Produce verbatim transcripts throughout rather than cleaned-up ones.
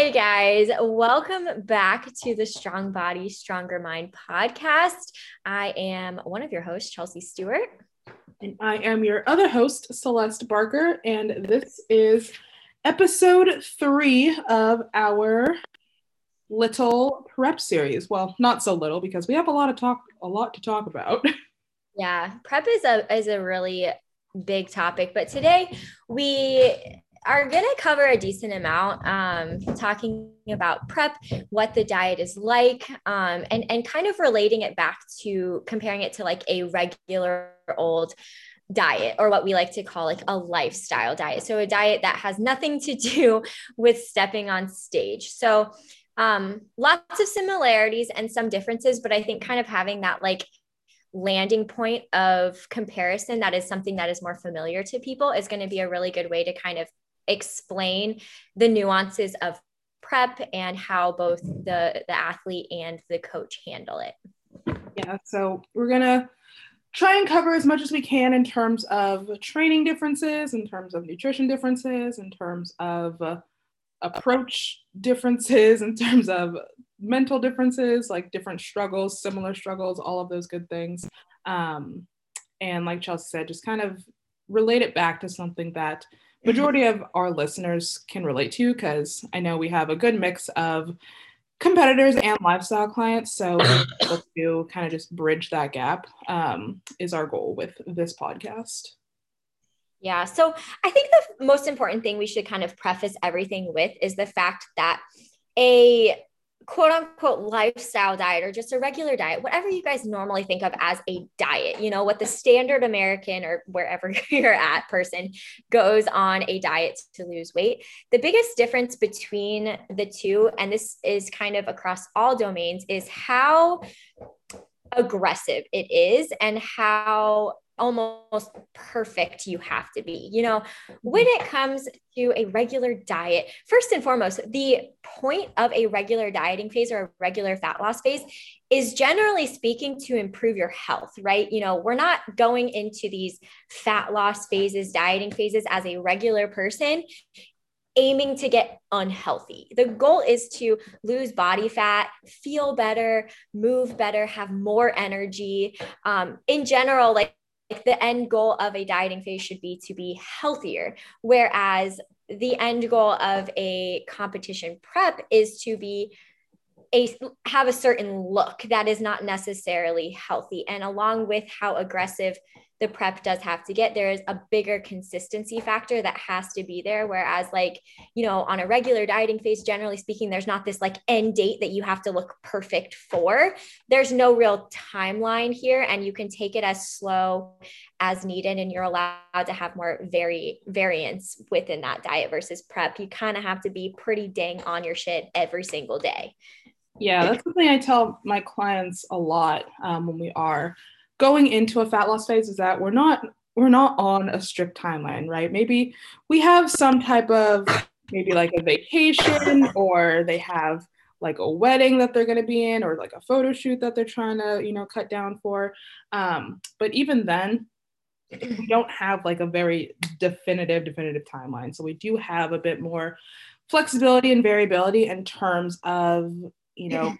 Hey guys, welcome back to the Strong Body, Stronger Mind podcast. I am one of your hosts, Chelsea Stewart. And I am your other host, Celeste Barker, and this is episode three of our little prep series. Well, not so little because we have a lot of talk, a lot to talk about. Yeah, prep is a is a really big topic, but today we are going to cover a decent amount, um, talking about prep, what the diet is like, um, and, and kind of relating it back to comparing it to like a regular old diet, or what we like to call like a lifestyle diet. So a diet that has nothing to do with stepping on stage. So um, lots of similarities and some differences, but I think kind of having that like landing point of comparison that is something that is more familiar to people is going to be a really good way to kind of explain the nuances of prep and how both the the athlete and the coach handle it. Yeah, so we're gonna try and cover as much as we can in terms of training differences, in terms of nutrition differences, in terms of uh, approach differences, in terms of mental differences, like different struggles, similar struggles, all of those good things. Um, and like Chelsea said, just kind of relate it back to something that majority of our listeners can relate to, because I know we have a good mix of competitors and lifestyle clients. So able to kind of just bridge that gap um, is our goal with this podcast. Yeah. So I think the most important thing we should kind of preface everything with is the fact that a quote unquote lifestyle diet, or just a regular diet, whatever you guys normally think of as a diet, you know, what the standard American or wherever you're at person goes on a diet to lose weight. The biggest difference between the two, and this is kind of across all domains, is how aggressive it is and how almost perfect you have to be. You know, when it comes to a regular diet, first and foremost, the point of a regular dieting phase or a regular fat loss phase is, generally speaking, to improve your health, right? You know, we're not going into these fat loss phases, dieting phases as a regular person aiming to get unhealthy. The goal is to lose body fat, feel better, move better, have more energy. Um, in general, like, like the end goal of a dieting phase should be to be healthier, whereas the end goal of a competition prep is to be a have a certain look that is not necessarily healthy. And along with how aggressive the prep does have to get, there is a bigger consistency factor that has to be there. Whereas, like, you know, on a regular dieting phase, generally speaking, there's not this like end date that you have to look perfect for. There's no real timeline here, and you can take it as slow as needed, and you're allowed to have more vari- variance within that diet versus prep. You kind of have to be pretty dang on your shit every single day. Yeah, that's something I tell my clients a lot um, when we are going into a fat loss phase, is that we're not we're not on a strict timeline, right? Maybe we have some type of, maybe like a vacation, or they have like a wedding that they're going to be in, or like a photo shoot that they're trying to, you know, cut down for. Um, but even then, we don't have like a very definitive, definitive timeline. So we do have a bit more flexibility and variability in terms of, you know,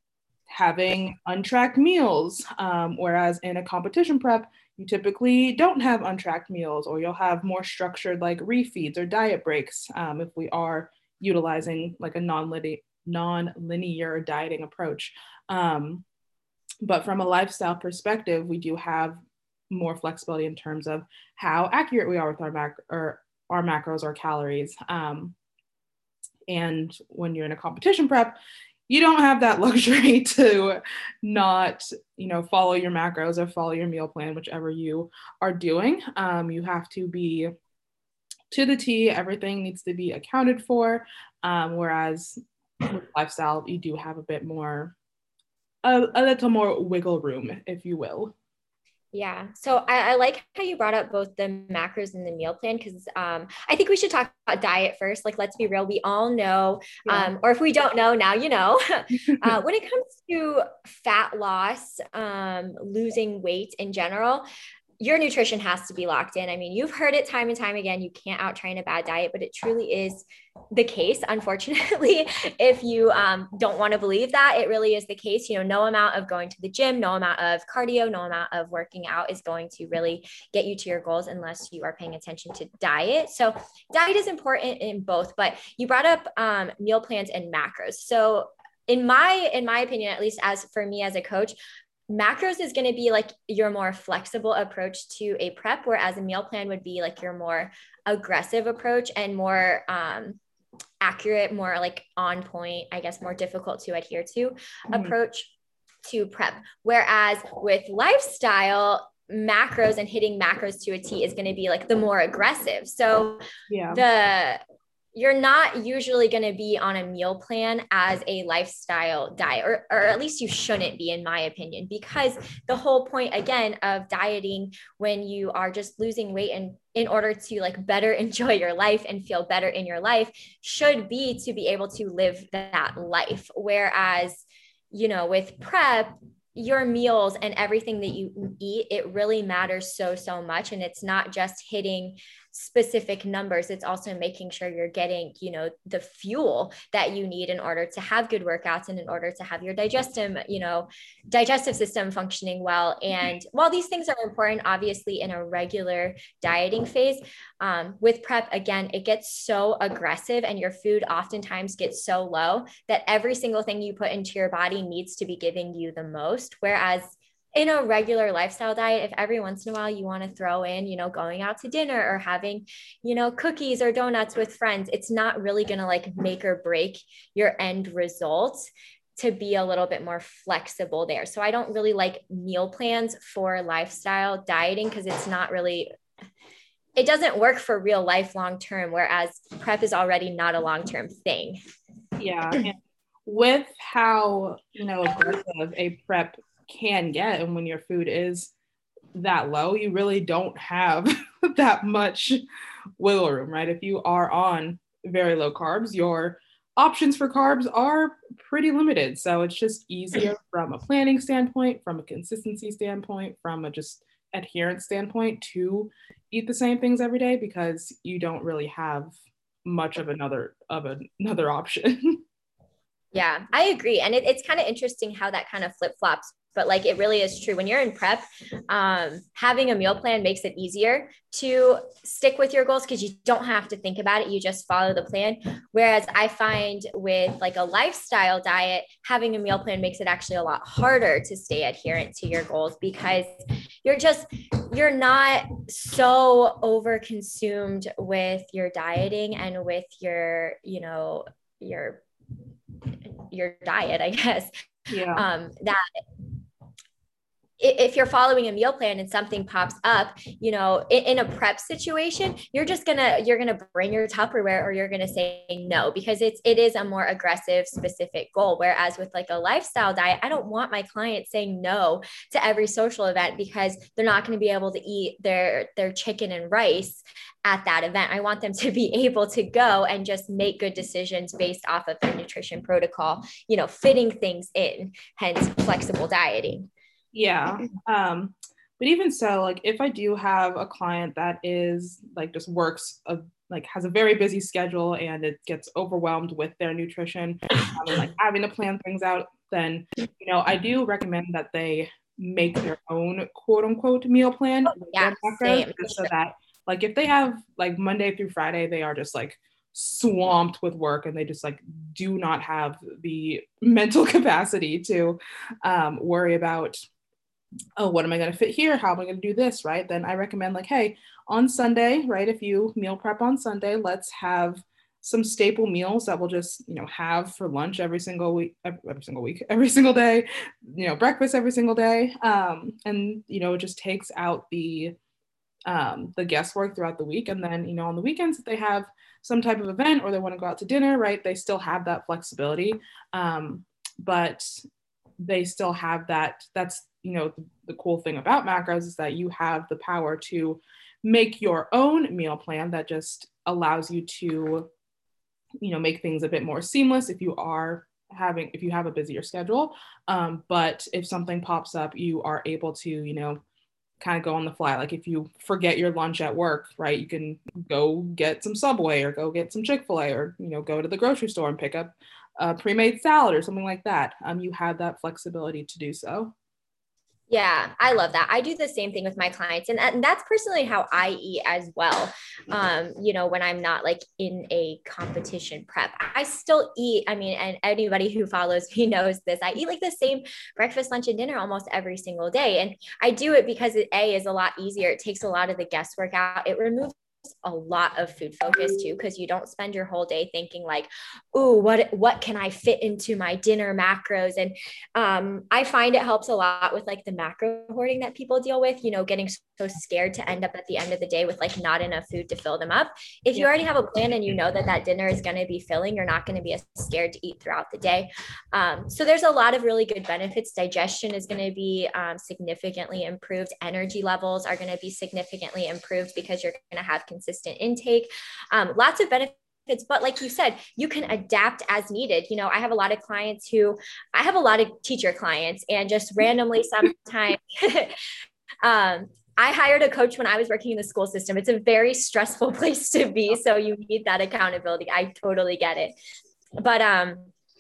having untracked meals, um, whereas in a competition prep, you typically don't have untracked meals, or you'll have more structured like refeeds or diet breaks um, if we are utilizing like a non-linear, non-linear dieting approach. Um, but from a lifestyle perspective, we do have more flexibility in terms of how accurate we are with our mac- or our macros or calories. Um, and when you're in a competition prep, you don't have that luxury to not, you know, follow your macros or follow your meal plan, whichever you are doing. Um, you have to be to the T. Everything needs to be accounted for. Um, whereas with lifestyle, you do have a bit more, a, a little more wiggle room, if you will. Yeah. So I, I like how you brought up both the macros and the meal plan, because um, I think we should talk about diet first. Like, let's be real. We all know, Yeah. um, or if we don't know, now you know. uh, when it comes to fat loss, um, losing weight in general, your nutrition has to be locked in. I mean, you've heard it time and time again, you can't out train a bad diet, but it truly is the case. Unfortunately, if you um, don't want to believe that, it really is the case. You know, no amount of going to the gym, no amount of cardio, no amount of working out is going to really get you to your goals unless you are paying attention to diet. So diet is important in both, but you brought up um, meal plans and macros. So in my, in my opinion, at least as for me as a coach, macros is going to be like your more flexible approach to a prep, whereas a meal plan would be like your more aggressive approach and more um, accurate, more like on point, I guess, more difficult to adhere to mm-hmm. approach to prep. Whereas with lifestyle, macros and hitting macros to a T is going to be like the more aggressive. So yeah. the you're not usually going to be on a meal plan as a lifestyle diet, or, or at least you shouldn't be, in my opinion, because the whole point, again, of dieting when you are just losing weight and in order to like better enjoy your life and feel better in your life should be to be able to live that life. Whereas, you know, with prep, your meals and everything that you eat, it really matters so, so much. And it's not just hitting specific numbers. It's also making sure you're getting, you know, the fuel that you need in order to have good workouts and in order to have your digestive, you know, digestive system functioning well. And while these things are important, obviously in a regular dieting phase, um, with prep, again, it gets so aggressive and your food oftentimes gets so low that every single thing you put into your body needs to be giving you the most. Whereas in a regular lifestyle diet, if every once in a while you want to throw in, you know, going out to dinner or having, you know, cookies or donuts with friends, it's not really going to like make or break your end results to be a little bit more flexible there. So I don't really like meal plans for lifestyle dieting because it's not really, it doesn't work for real life long-term, whereas prep is already not a long-term thing. Yeah. And with how, you know, aggressive a prep can get, and when your food is that low, you really don't have that much wiggle room, right? If you are on very low carbs, your options for carbs are pretty limited. So it's just easier from a planning standpoint, from a consistency standpoint, from a just adherence standpoint to eat the same things every day because you don't really have much of another of another option. Yeah, I agree. And it, it's kind of interesting how that kind of flip-flops, but like, it really is true. When you're in prep, um, having a meal plan makes it easier to stick with your goals because you don't have to think about it. You just follow the plan. Whereas I find with like a lifestyle diet, having a meal plan makes it actually a lot harder to stay adherent to your goals because you're just, you're not so over consumed with your dieting and with your, you know, your your diet, I guess, yeah. um, that if you're following a meal plan and something pops up, you know, in, in a prep situation, you're just gonna, you're gonna bring your Tupperware or you're gonna say no, because it's, it is a more aggressive, specific goal. Whereas with like a lifestyle diet, I don't want my clients saying no to every social event because they're not going to be able to eat their, their chicken and rice at that event. I want them to be able to go and just make good decisions based off of their nutrition protocol, you know, fitting things in, hence flexible dieting. Yeah. Um, but even so, like if I do have a client that is like just works a, like has a very busy schedule and it gets overwhelmed with their nutrition um, and like having to plan things out, then, you know, I do recommend that they make their own quote unquote meal plan. Oh, yeah, same. So that like if they have like Monday through Friday, they are just like swamped with work and they just like do not have the mental capacity to um, worry about, oh, what am I going to fit here? How am I going to do this? Right. Then I recommend like, hey, on Sunday, right, if you meal prep on Sunday, let's have some staple meals that we'll just, you know, have for lunch every single week, every, every single week, every single day, you know, breakfast every single day. Um, and, you know, it just takes out the, um, the guesswork throughout the week. And then, you know, on the weekends, if they have some type of event or they want to go out to dinner, right, they still have that flexibility. Um, but they still have that, that's, you know, the, the cool thing about macros is that you have the power to make your own meal plan that just allows you to, you know, make things a bit more seamless if you are having, if you have a busier schedule. Um, but if something pops up, you are able to, you know, kind of go on the fly. Like if you forget your lunch at work, right, you can go get some Subway or go get some Chick-fil-A, or, you know, go to the grocery store and pick up a pre-made salad or something like that. Um, you have that flexibility to do so. Yeah, I love that. I do the same thing with my clients, and, and that's personally how I eat as well. Um, you know, when I'm not like in a competition prep, I still eat. I mean, and anybody who follows me knows this. I eat like the same breakfast, lunch, and dinner almost every single day. And I do it because it A is a lot easier. It takes a lot of the guesswork out. It removes a lot of food focus too, because you don't spend your whole day thinking like, oh, what what can I fit into my dinner macros? And um, I find it helps a lot with like the macro hoarding that people deal with, you know, getting so scared to end up at the end of the day with like not enough food to fill them up. If you already have a plan and you know that that dinner is going to be filling, you're not going to be as scared to eat throughout the day. Um, so there's a lot of really good benefits. Digestion is going to be um, significantly improved. Energy levels are going to be significantly improved because you're going to have consistent intake. Um, lots of benefits. But like you said, you can adapt as needed. You know, I have a lot of clients who, I have a lot of teacher clients, and just randomly sometimes, um, I hired a coach when I was working in the school system. It's a very stressful place to be. So you need that accountability. I totally get it. But, um,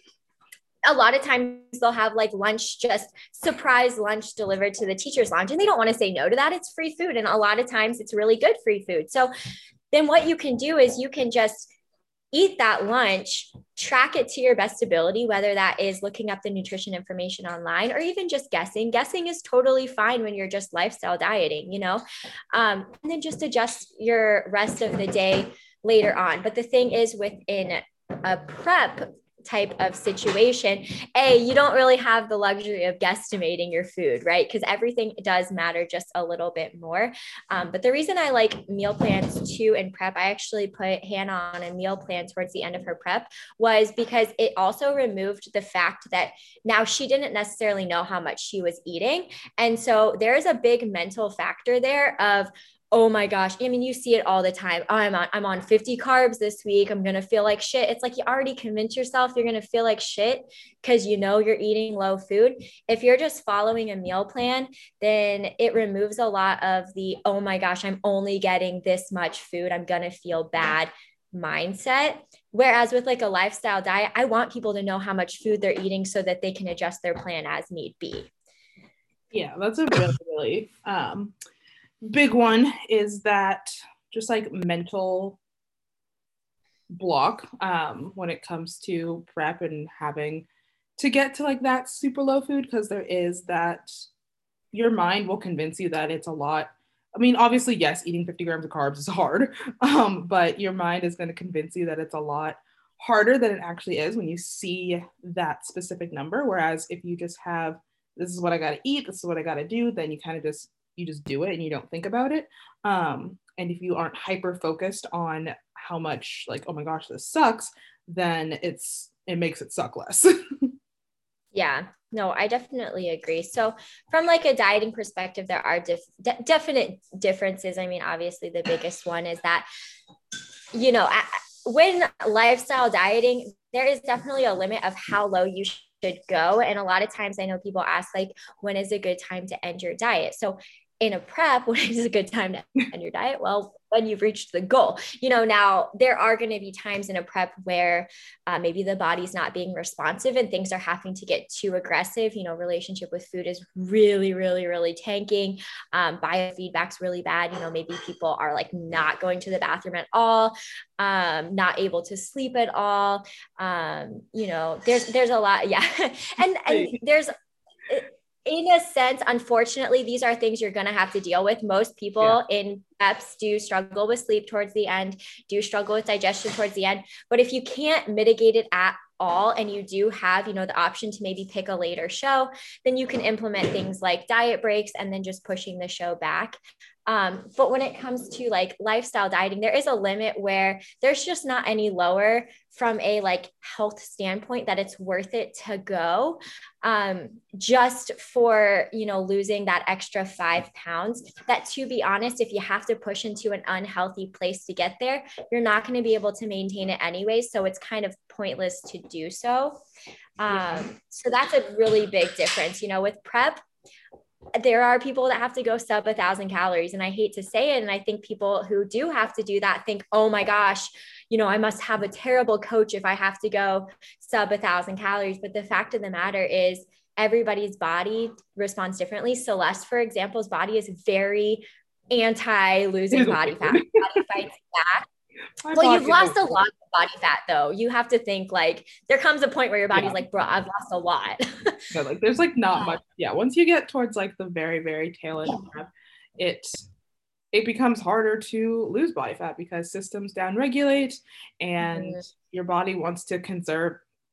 a lot of times they'll have like lunch, just surprise lunch delivered to the teacher's lounge, and they don't want to say no to that. It's free food. And a lot of times it's really good free food. So then what you can do is you can just eat that lunch, track it to your best ability, whether that is looking up the nutrition information online or even just guessing. Guessing is totally fine when you're just lifestyle dieting, you know, um, and then just adjust your rest of the day later on. But the thing is, within a prep type of situation, A, you don't really have the luxury of guesstimating your food, right? Because everything does matter just a little bit more. Um, but the reason I like meal plans too in prep, I actually put Hannah on a meal plan towards the end of her prep, was because it also removed the fact that now she didn't necessarily know how much she was eating. And so there's a big mental factor there of, oh my gosh. I mean, you see it all the time. Oh, I'm on, I'm on fifty carbs this week. I'm going to feel like shit. It's like you already convince yourself you're going to feel like shit because you know you're eating low food. If you're just following a meal plan, then it removes a lot of the, oh my gosh, I'm only getting this much food, I'm going to feel bad mindset. Whereas with like a lifestyle diet, I want people to know how much food they're eating so that they can adjust their plan as need be. Yeah, that's a really, really, um, big one is that just like mental block um, when it comes to prep and having to get to like that super low food, because there is that your mind will convince you that it's a lot. I mean, obviously, yes, eating fifty grams of carbs is hard, um, but your mind is going to convince you that it's a lot harder than it actually is when you see that specific number. Whereas if you just have, this is what I got to eat, this is what I got to do, then you kind of just you just do it and you don't think about it. Um, and if you aren't hyper focused on how much like, oh my gosh, this sucks, then it's, it makes it suck less. Yeah, no, I definitely agree. So from like a dieting perspective, there are def- de- definite differences. I mean, obviously the biggest one is that, you know, I, when lifestyle dieting, there is definitely a limit of how low you should go. And a lot of times I know people ask like, when is a good time to end your diet? So in a prep, when is a good time to end your diet? Well, when you've reached the goal. You know, now there are going to be times in a prep where uh, maybe the body's not being responsive and things are having to get too aggressive. You know, relationship with food is really, really, really tanking. Um, biofeedback's really bad. You know, maybe people are like not going to the bathroom at all, um, not able to sleep at all. Um, you know, there's there's a lot. Yeah. and and there's in a sense, unfortunately, these are things you're going to have to deal with. Most people yeah. in preps do struggle with sleep towards the end, do struggle with digestion towards the end. But if you can't mitigate it at all, and you do have, you know, the option to maybe pick a later show, then you can implement things like diet breaks and then just pushing the show back. Um, but when it comes to like lifestyle dieting, there is a limit where there's just not any lower from a like health standpoint that it's worth it to go um, just for, you know, losing that extra five pounds that, to be honest, if you have to push into an unhealthy place to get there, you're not going to be able to maintain it anyways. So it's kind of pointless to do so. Um, so that's a really big difference, you know, with prep. there are people that have to go sub a thousand calories. And I hate to say it. And I think people who do have to do that think, oh my gosh, you know, I must have a terrible coach if I have to go sub a thousand calories. But the fact of the matter is everybody's body responds differently. Celeste, for example's body is very anti losing body fat. Body fights back. Well, you've lost a lot of body fat though. You have to think like there comes a point where your body's yeah. like, bro, I've lost a lot. Yeah, like there's like not much. Yeah. Once you get towards like the very, very tail end, it, it becomes harder to lose body fat because systems downregulate and mm-hmm. your body wants to conserve,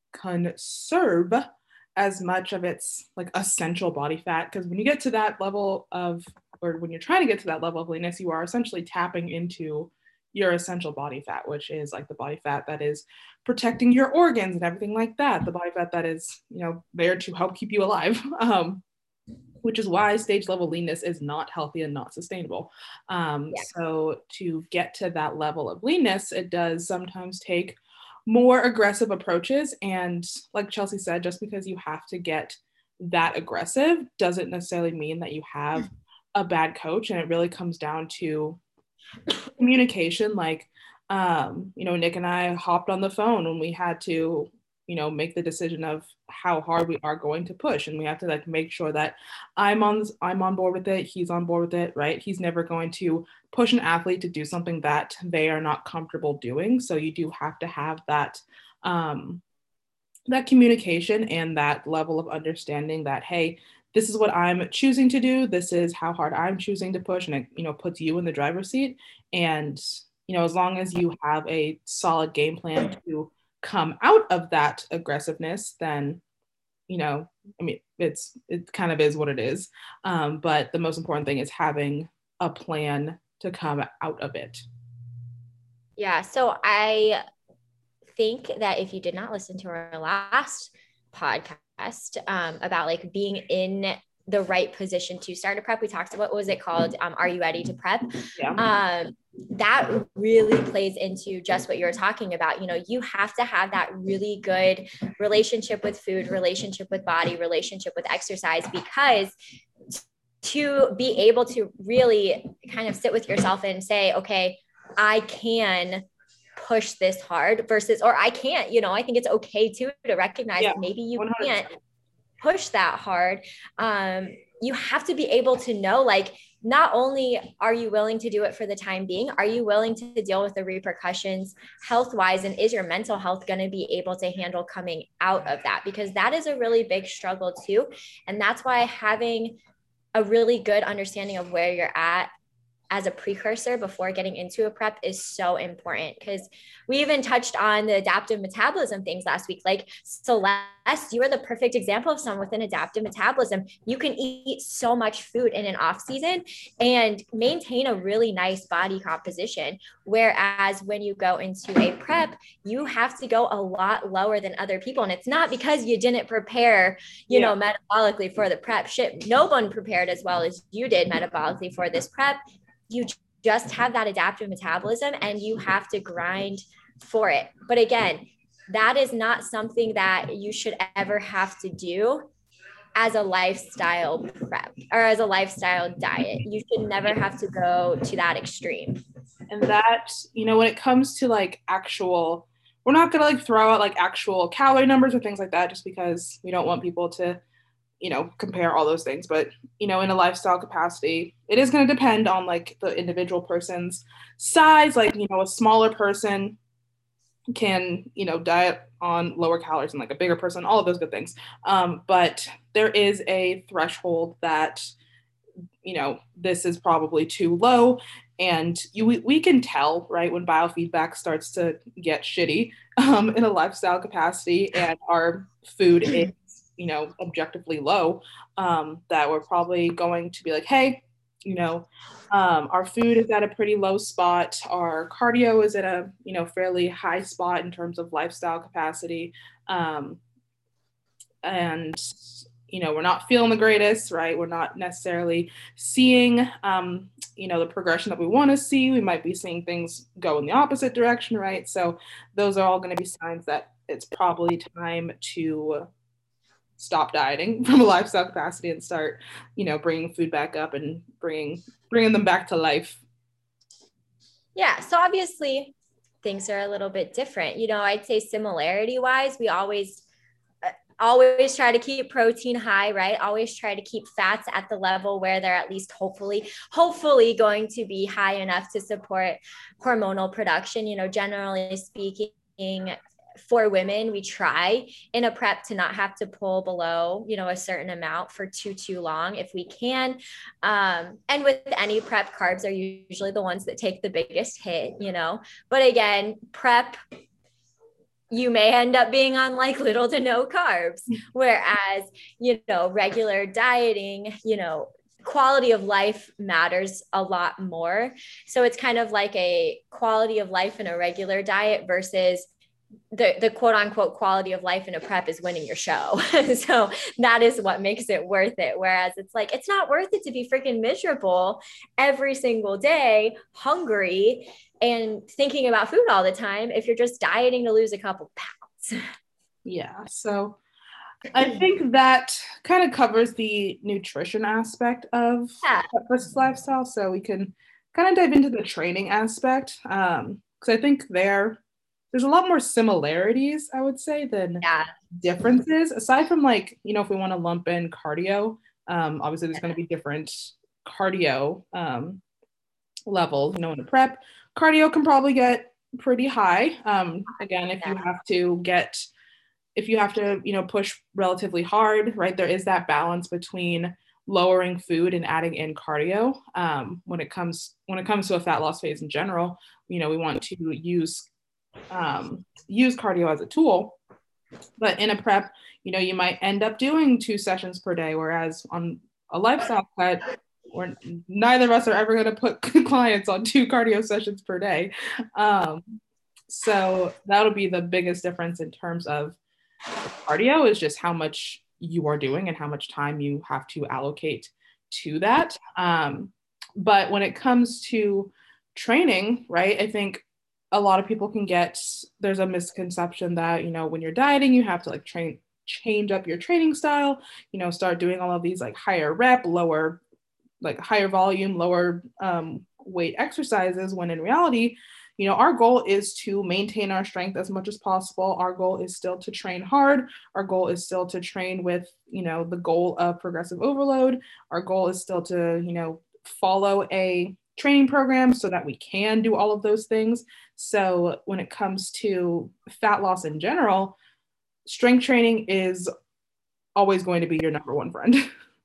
conserve as much of its like essential body fat. Because when you get to that level of, or when you're trying to get to that level of leanness, you are essentially tapping into your essential body fat, which is like the body fat that is protecting your organs and everything like that. The body fat that is, you know, there to help keep you alive, um, which is why stage level leanness is not healthy and not sustainable. Um, yeah. So to get to that level of leanness, it does sometimes take more aggressive approaches. And like Chelsea said, just because you have to get that aggressive doesn't necessarily mean that you have a bad coach. And it really comes down to communication. Like, um, you know, Nick and I hopped on the phone when we had to, you know, make the decision of how hard we are going to push. And we have to like make sure that I'm on, I'm on board with it. He's on board with it, right? He's never going to push an athlete to do something that they are not comfortable doing. So you do have to have that, um, that communication and that level of understanding that, hey, this is what I'm choosing to do. This is how hard I'm choosing to push. And it, you know, puts you in the driver's seat. And, you know, as long as you have a solid game plan to come out of that aggressiveness, then, you know, I mean, it's, it kind of is what it is. Um, but the most important thing is having a plan to come out of it. Yeah. So I think that if you did not listen to our last podcast, Um, about like being in the right position to start a prep. We talked about, what was it called? Um, Are you ready to prep? Yeah. Um, that really plays into just what you were talking about. You know, you have to have that really good relationship with food, relationship with body, relationship with exercise, because to be able to really kind of sit with yourself and say, okay, I can push this hard versus, or I can't, you know, I think it's okay too, to recognize yeah, that maybe you one hundred percent can't push that hard. Um, you have to be able to know, like, not only are you willing to do it for the time being, are you willing to deal with the repercussions health-wise, and is your mental health going to be able to handle coming out of that? Because that is a really big struggle too. And that's why having a really good understanding of where you're at as a precursor before getting into a prep is so important. Because we even touched on the adaptive metabolism things last week. Like Celeste, you are the perfect example of someone with an adaptive metabolism. You can eat so much food in an off season and maintain a really nice body composition. Whereas when you go into a prep, you have to go a lot lower than other people. And it's not because you didn't prepare, you yeah. know, metabolically for the prep. Shit, no one prepared as well as you did metabolically for this prep. You just have that adaptive metabolism and you have to grind for it. But again, that is not something that you should ever have to do as a lifestyle prep or as a lifestyle diet. You should never have to go to that extreme. And that, you know, when it comes to like actual, we're not going to like throw out like actual calorie numbers or things like that, just because we don't want people to, you know, compare all those things. But, you know, in a lifestyle capacity, it is going to depend on like the individual person's size. Like, you know, a smaller person can, you know, diet on lower calories than like a bigger person, all of those good things. Um, but there is a threshold that, you know, this is probably too low. And you, we, we can tell, right, when biofeedback starts to get shitty um, in a lifestyle capacity and our food is, you know, objectively low, um, that we're probably going to be like, hey, you know, um, our food is at a pretty low spot. Our cardio is at a, you know, fairly high spot in terms of lifestyle capacity. Um, and, you know, we're not feeling the greatest, right? We're not necessarily seeing, um, you know, the progression that we want to see. We might be seeing things go in the opposite direction, right? So those are all going to be signs that it's probably time to stop dieting from a lifestyle capacity and start, you know, bringing food back up and bringing bringing them back to life. Yeah. So obviously things are a little bit different. You know, I'd say similarity wise, we always always try to keep protein high, right? Always try to keep fats at the level where they're at least hopefully, hopefully going to be high enough to support hormonal production. You know, generally speaking, for women, we try in a prep to not have to pull below, you know, a certain amount for too, too long if we can. Um, and with any prep, carbs are usually the ones that take the biggest hit, you know, but again, prep, you may end up being on like little to no carbs, whereas, you know, regular dieting, you know, quality of life matters a lot more. So it's kind of like a quality of life in a regular diet versus the, the quote unquote quality of life in a prep is winning your show. So that is what makes it worth it. Whereas it's like, it's not worth it to be freaking miserable every single day, hungry, and thinking about food all the time if you're just dieting to lose a couple pounds. Yeah. So I think that kind of covers the nutrition aspect of Yeah. versus lifestyle. So we can kind of dive into the training aspect. Um, because I think there there's a lot more similarities, I would say, than yeah. differences. Aside from like, you know, if we want to lump in cardio, um, obviously there's going to be different cardio um levels, you know, in a prep. Cardio can probably get pretty high. Um, again, if you have to get, if you have to, you know, push relatively hard, right? There is that balance between lowering food and adding in cardio. Um, when it comes when it comes to a fat loss phase in general, you know, we want to use um, use cardio as a tool. But in a prep, you know, you might end up doing two sessions per day, whereas on a lifestyle cut, or neither of us are ever going to put clients on two cardio sessions per day. Um, so that'll be the biggest difference in terms of cardio, is just how much you are doing and how much time you have to allocate to that. Um, but when it comes to training, right, I think a lot of people can get, there's a misconception that, you know, when you're dieting, you have to like train, change up your training style, you know, start doing all of these like higher rep, lower like higher volume, lower um, weight exercises, when in reality, you know, our goal is to maintain our strength as much as possible. Our goal is still to train hard. Our goal is still to train with, you know, the goal of progressive overload. Our goal is still to, you know, follow a training program so that we can do all of those things. So when it comes to fat loss in general, strength training is always going to be your number one friend.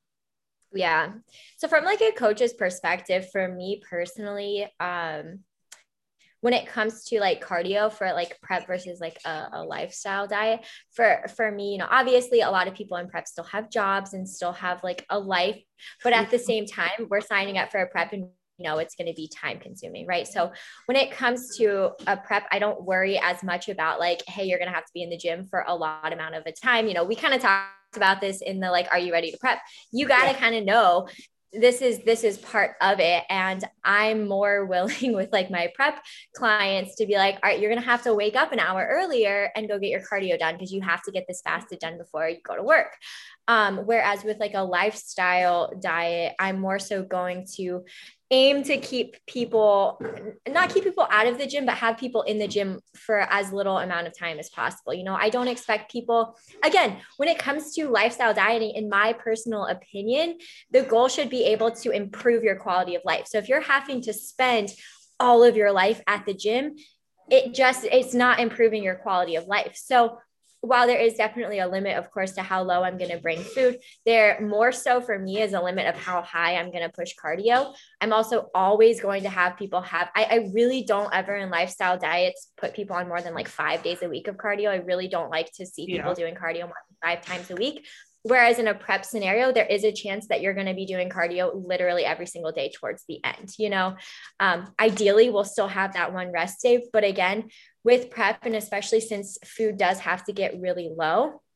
Yeah. So from like a coach's perspective, for me personally, um, when it comes to like cardio for like prep versus like a, a lifestyle diet, for, for me, you know, obviously a lot of people in prep still have jobs and still have like a life, but at the same time, we're signing up for a prep and know it's going to be time consuming, right? So when it comes to a prep, I don't worry as much about like, hey, you're going to have to be in the gym for a lot amount of a time. You know, we kind of talked about this in the like, are you ready to prep? You got to kind of know this is this is part of it. And I'm more willing with like my prep clients to be like, all right, you're gonna have to wake up an hour earlier and go get your cardio done because you have to get this fasted done before you go to work. Um, whereas with like a lifestyle diet, I'm more so going to aim to keep people, not keep people out of the gym, but have people in the gym for as little amount of time as possible. You know, I don't expect people, again, when it comes to lifestyle dieting, in my personal opinion, the goal should be able to improve your quality of life. So if you're having to spend all of your life at the gym, it just, it's not improving your quality of life. So while there is definitely a limit, of course, to how low I'm going to bring food, there more so for me is a limit of how high I'm going to push cardio. I'm also always going to have people have, I, I really don't ever in lifestyle diets put people on more than like five days a week of cardio. I really don't like to see people yeah. doing cardio more than five times a week. Whereas in a prep scenario, there is a chance that you're going to be doing cardio literally every single day towards the end. You know, um, ideally, we'll still have that one rest day. But again, with prep, and especially since food does have to get really low,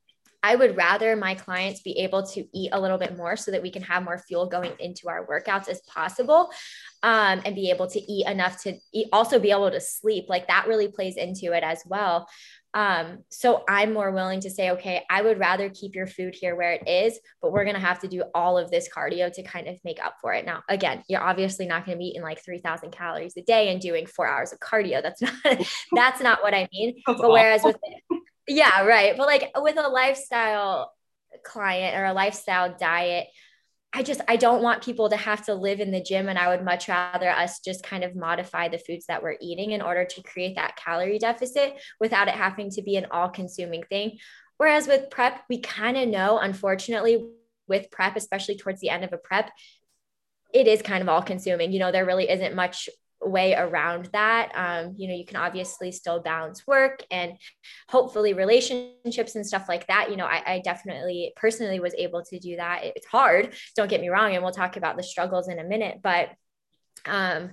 I would rather my clients be able to eat a little bit more so that we can have more fuel going into our workouts as possible, um, and be able to eat enough to eat, also be able to sleep. Like that really plays into it as well. Um, so I'm more willing to say, okay, I would rather keep your food here where it is, but we're going to have to do all of this cardio to kind of make up for it. Now, again, you're obviously not going to be eating like three thousand calories a day and doing four hours of cardio. That's not, that's not what I mean. That's but whereas awful. with, yeah, right. But like with a lifestyle client or a lifestyle diet, I just, I don't want people to have to live in the gym. And I would much rather us just kind of modify the foods that we're eating in order to create that calorie deficit without it having to be an all consuming thing. Whereas with prep, we kind of know, unfortunately, with prep, especially towards the end of a prep, it is kind of all consuming. You know, there really isn't much way around that. Um, you know, you can obviously still balance work and hopefully relationships and stuff like that. You know, I, I definitely personally was able to do that. It's hard, don't get me wrong. And we'll talk about the struggles in a minute, but um,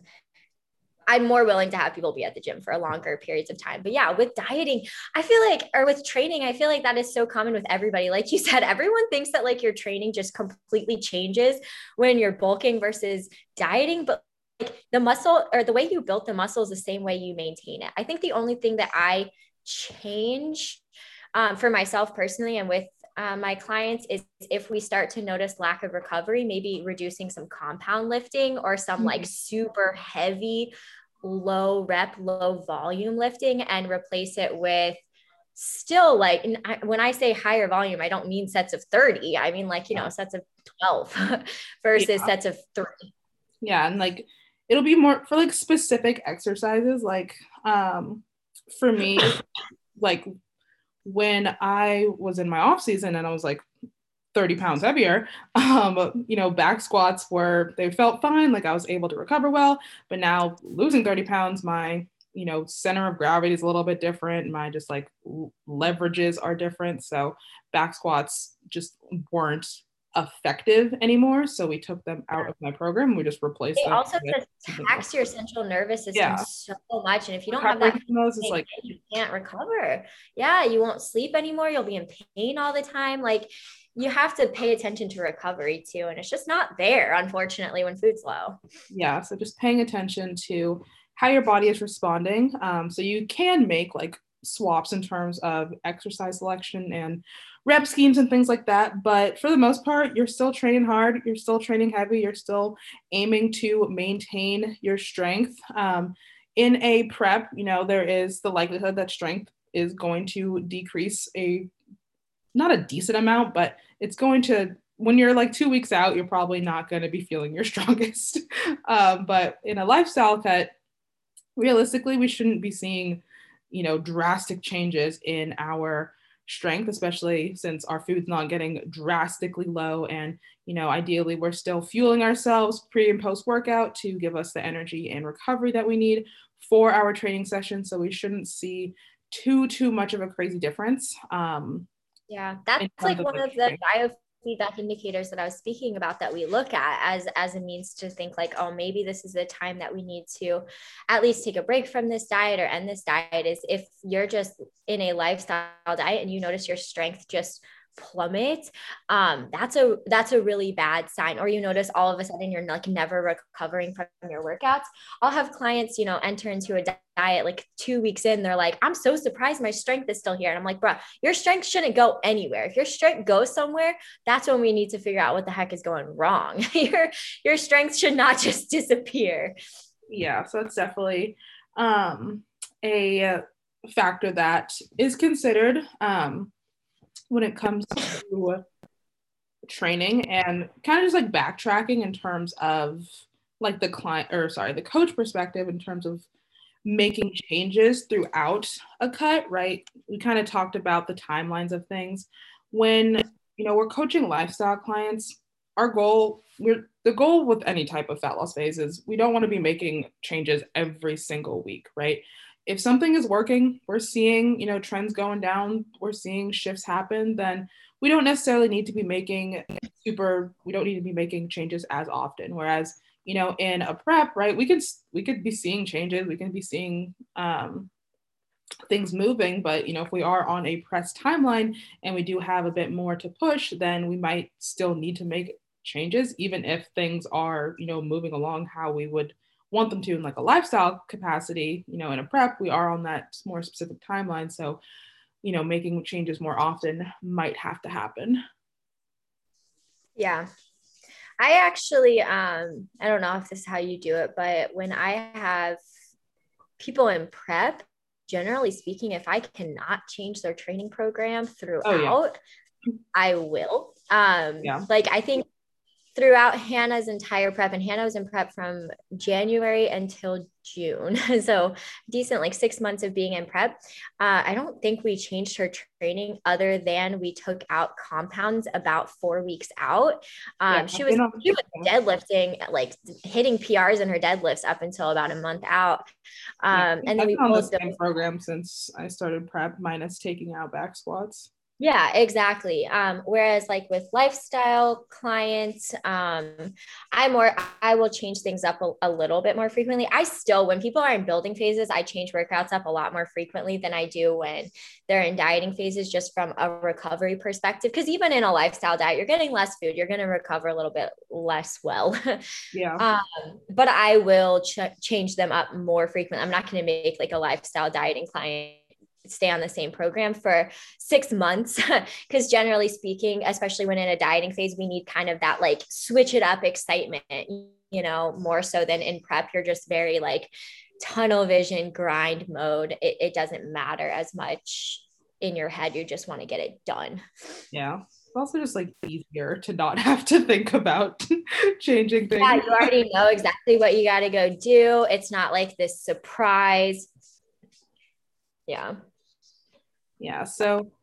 I'm more willing to have people be at the gym for longer periods of time. But yeah, with dieting, I feel like, or with training, I feel like that is so common with everybody. Like you said, everyone thinks that like your training just completely changes when you're bulking versus dieting. But like the muscle or the way you built the muscle is the same way you maintain it. I think the only thing that I change um, for myself personally and with uh, my clients is if we start to notice lack of recovery, maybe reducing some compound lifting or some mm-hmm. like super heavy, low rep, low volume lifting and replace it with still like, when I say higher volume, I don't mean sets of thirty. I mean like, you know, sets of twelve versus yeah. sets of three. Yeah. And like, it'll be more for like specific exercises. Like um, for me, like when I was in my off season and I was like thirty pounds heavier, um, you know, back squats were, they felt fine. Like I was able to recover well, but now losing thirty pounds, my, you know, center of gravity is a little bit different. My just like leverages are different. So back squats just weren't effective anymore, so we took them out of my program. We just replaced they them. Also, tax your central nervous system yeah. so much, and if you don't Recovering have that, those is like you can't recover. Yeah, you won't sleep anymore. You'll be in pain all the time. Like you have to pay attention to recovery too, and it's just not there, unfortunately, when food's low. Yeah, so just paying attention to how your body is responding. Um, so you can make like swaps in terms of exercise selection and rep schemes and things like that. But for the most part, you're still training hard. You're still training heavy. You're still aiming to maintain your strength. Um, in a prep, you know, there is the likelihood that strength is going to decrease a, not a decent amount, but it's going to, when you're like two weeks out, you're probably not going to be feeling your strongest. um, but in a lifestyle cut, realistically, we shouldn't be seeing, you know, drastic changes in our strength, especially since our food's not getting drastically low. And, you know, ideally we're still fueling ourselves pre and post workout to give us the energy and recovery that we need for our training session. So we shouldn't see too, too much of a crazy difference. Um, yeah, that's like one of the biofeedback indicators that I was speaking about that we look at as, as a means to think like, oh, maybe this is the time that we need to at least take a break from this diet or end this diet, is if you're just in a lifestyle diet and you notice your strength just plummet, um, that's a, that's a really bad sign. Or you notice all of a sudden you're like never recovering from your workouts. I'll have clients, you know, enter into a diet like two weeks in, they're like, I'm so surprised my strength is still here. And I'm like, bro, your strength shouldn't go anywhere. If your strength goes somewhere, that's when we need to figure out what the heck is going wrong. your, your strength should not just disappear. Yeah. So that's definitely um, a factor that is considered um, when it comes to training, and kind of just like backtracking in terms of like the client or sorry, the coach perspective in terms of making changes throughout a cut, right? We kind of talked about the timelines of things. When, you know, we're coaching lifestyle clients, our goal, we're the goal with any type of fat loss phase is we don't want to be making changes every single week, right? If something is working, we're seeing, you know, trends going down, we're seeing shifts happen, then we don't necessarily need to be making super, we don't need to be making changes as often. Whereas, you know, in a prep, right, we could, we could be seeing changes, we can be seeing um, things moving. But, you know, if we are on a pressed timeline and we do have a bit more to push, then we might still need to make changes, even if things are, you know, moving along how we would want them to in like a lifestyle capacity. You know, in a prep, we are on that more specific timeline. So, you know, making changes more often might have to happen. Yeah. I actually, um, I don't know if this is how you do it, but when I have people in prep, generally speaking, if I cannot change their training program throughout, oh, yeah. I will. Um, yeah. Like I think throughout Hannah's entire prep, and Hannah was in prep from January until June. So decent, like six months of being in prep. Uh, I don't think we changed her training other than we took out compounds about four weeks out. Um, yeah, she was, she was deadlifting, like hitting P Rs in her deadlifts up until about a month out. Um, yeah, and then we on the same program since I started prep, minus taking out back squats. Yeah, exactly. Um, whereas like with lifestyle clients, um, I more, I will change things up a, a little bit more frequently. I still, when people are in building phases, I change workouts up a lot more frequently than I do when they're in dieting phases, just from a recovery perspective. Cause even in a lifestyle diet, you're getting less food, you're going to recover a little bit less well. Yeah. um, but I will ch- change them up more frequently. I'm not going to make like a lifestyle dieting client stay on the same program for six months. Cause generally speaking, especially when in a dieting phase, we need kind of that like switch it up excitement, you know, more so than in prep. You're just very like tunnel vision grind mode. It, it doesn't matter as much in your head. You just want to get it done. Yeah. It's also just like easier to not have to think about changing things. Yeah, you already know exactly what you got to go do. It's not like this surprise. Yeah. Yeah. So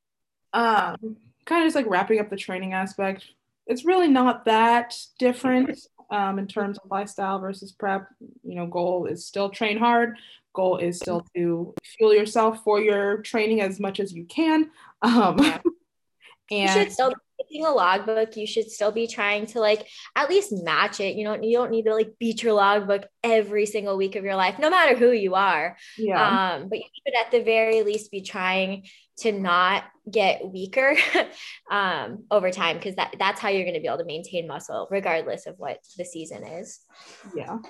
um, kind of just like wrapping up the training aspect, it's really not that different um, in terms of lifestyle versus prep. You know, goal is still train hard. Goal is still to fuel yourself for your training as much as you can. Um, yeah. And you should still be keeping a logbook. You should still be trying to like at least match it. You don't you don't need to like beat your logbook every single week of your life, no matter who you are. Yeah. Um, but you should at the very least be trying to not get weaker um, over time, because that, that's how you're going to be able to maintain muscle regardless of what the season is. Yeah.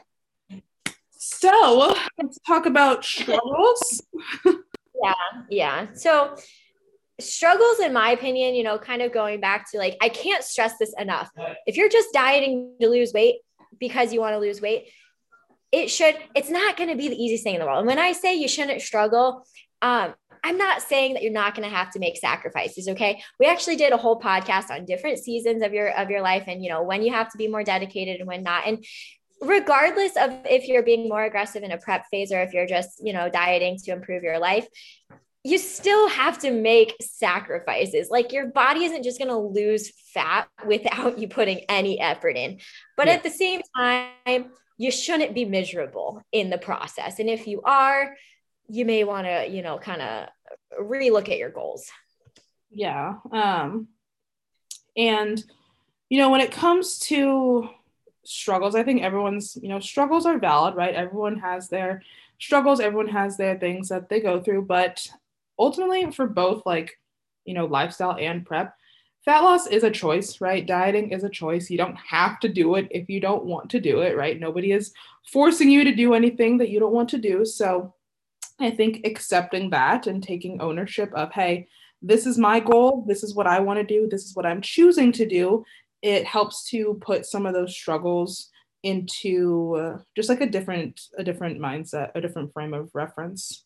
So let's talk about struggles. yeah. Yeah. So struggles, in my opinion, you know, kind of going back to like, I can't stress this enough. If you're just dieting to lose weight because you want to lose weight, it should, it's not going to be the easiest thing in the world. And when I say you shouldn't struggle, um, I'm not saying that you're not going to have to make sacrifices. Okay. We actually did a whole podcast on different seasons of your, of your life. And, you know, when you have to be more dedicated and when not. And regardless of if you're being more aggressive in a prep phase, or if you're just, you know, dieting to improve your life, you still have to make sacrifices. Like your body isn't just going to lose fat without you putting any effort in. But yeah. At the same time, you shouldn't be miserable in the process. And if you are, you may want to, you know, kind of relook at your goals. Yeah. Um, and, you know, when it comes to struggles, I think everyone's, you know, struggles are valid, right? Everyone has their struggles. Everyone has their things that they go through, but ultimately for both like, you know, lifestyle and prep, fat loss is a choice, right? Dieting is a choice. You don't have to do it if you don't want to do it, right? Nobody is forcing you to do anything that you don't want to do. So I think accepting that and taking ownership of, hey, this is my goal. This is what I want to do. This is what I'm choosing to do. It helps to put some of those struggles into uh, just like a different, a different mindset, a different frame of reference.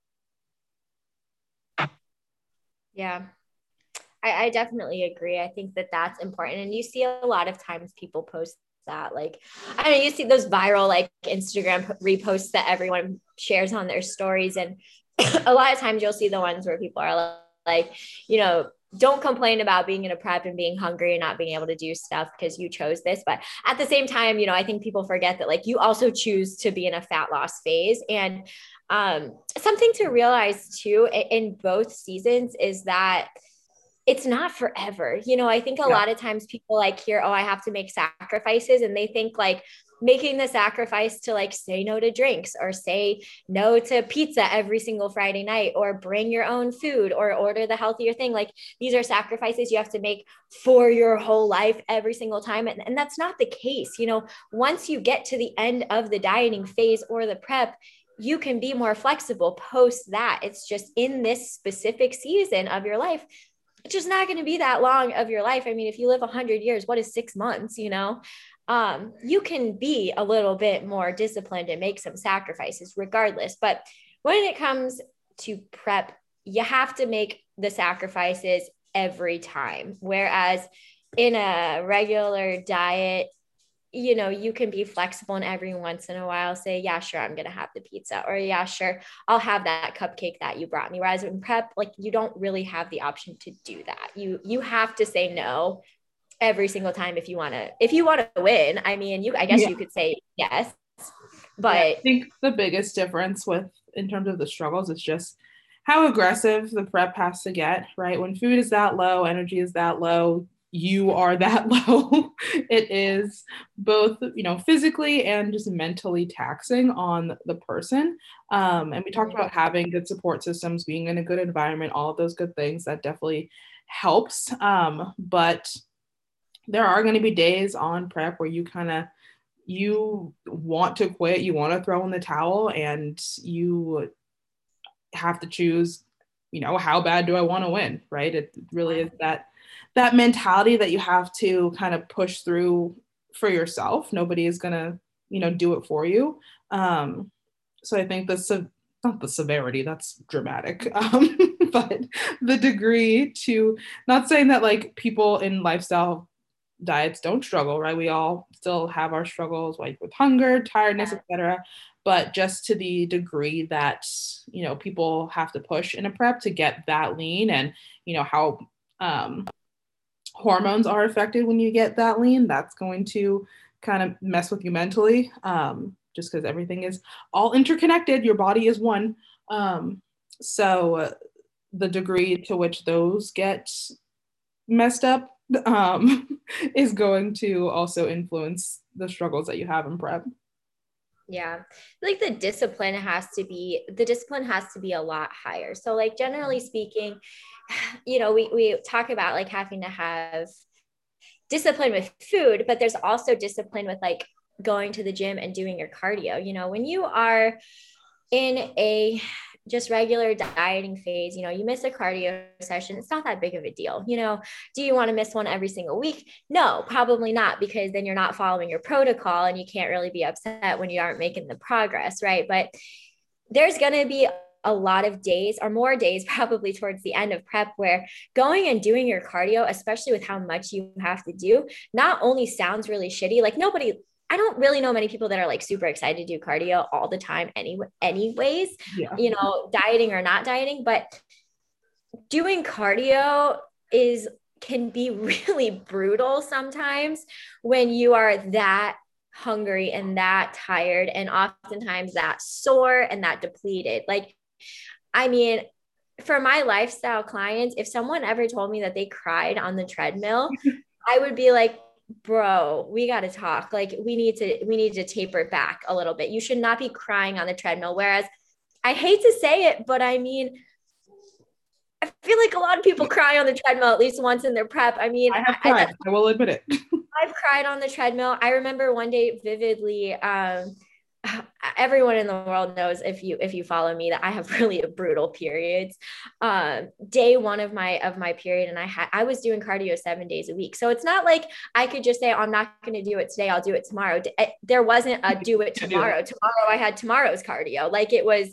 Yeah, I, I definitely agree. I think that that's important. And you see a lot of times people post that, like, I mean, you see those viral like Instagram reposts that everyone shares on their stories. And a lot of times you'll see the ones where people are like, you know, don't complain about being in a prep and being hungry and not being able to do stuff because you chose this. But at the same time, you know, I think people forget that like you also choose to be in a fat loss phase. And um, something to realize too in both seasons is that it's not forever. You know, I think a yeah. lot of times people like hear, oh, I have to make sacrifices. And they think like, making the sacrifice to like say no to drinks or say no to pizza every single Friday night or bring your own food or order the healthier thing. Like these are sacrifices you have to make for your whole life every single time. And, and that's not the case. You know, once you get to the end of the dieting phase or the prep, you can be more flexible post that. It's just in this specific season of your life, it's just not going to be that long of your life. I mean, if you live a hundred years, what is six months, you know? Um, you can be a little bit more disciplined and make some sacrifices regardless. But when it comes to prep, you have to make the sacrifices every time. Whereas in a regular diet, you know, you can be flexible and every once in a while say, yeah, sure, I'm going to have the pizza, or yeah, sure, I'll have that cupcake that you brought me. Whereas in prep, like you don't really have the option to do that. You, you have to say no every single time if you want to, if you want to win. I mean, you, I guess yeah. you could say yes, but yeah, I think the biggest difference with, in terms of the struggles, is just how aggressive the prep has to get, right? When food is that low, energy is that low, you are that low. It is both, you know, physically and just mentally taxing on the person. Um, and we talked about having good support systems, being in a good environment, all of those good things that definitely helps. Um, but there are going to be days on prep where you kind of, you want to quit, you want to throw in the towel, and you have to choose, you know, how bad do I want to win, right? It really is that that mentality that you have to kind of push through for yourself. Nobody is going to, you know, do it for you. Um, so I think the, not the severity, that's dramatic, um, but the degree to, not saying that like people in lifestyle diets don't struggle, right? We all still have our struggles, like with hunger, tiredness, et cetera. But just to the degree that, you know, people have to push in a prep to get that lean, and, you know, how, um, hormones are affected when you get that lean, that's going to kind of mess with you mentally, um, just because everything is all interconnected. Your body is one. Um, so uh, the degree to which those get messed up um, is going to also influence the struggles that you have in prep. Yeah. Like the discipline has to be, the discipline has to be a lot higher. So like generally speaking, you know, we, we talk about like having to have discipline with food, but there's also discipline with like going to the gym and doing your cardio. You know, when you are in a just regular dieting phase, you know, you miss a cardio session, it's not that big of a deal. You know, do you want to miss one every single week? No, probably not, because then you're not following your protocol and you can't really be upset when you aren't making the progress, right? But there's going to be a lot of days, or more days probably towards the end of prep, where going and doing your cardio, especially with how much you have to do, not only sounds really shitty, like nobody, I don't really know many people that are like super excited to do cardio all the time anyway, anyways, yeah. You know, dieting or not dieting, but doing cardio is, can be really brutal sometimes when you are that hungry and that tired, and oftentimes that sore and that depleted. Like, I mean, for my lifestyle clients, if someone ever told me that they cried on the treadmill, I would be like, bro, we got to talk. Like we need to, we need to taper it back a little bit. You should not be crying on the treadmill. Whereas I hate to say it, but I mean, I feel like a lot of people cry on the treadmill at least once in their prep. I mean, I have cried. I, I will admit it. I've cried on the treadmill. I remember one day vividly, um, everyone in the world knows, if you if you follow me, that I have really brutal periods. Um, day one of my of my period, and I had I was doing cardio seven days a week. So it's not like I could just say, oh, I'm not going to do it today, I'll do it tomorrow. There wasn't a do it tomorrow. Tomorrow I had tomorrow's cardio. Like it was,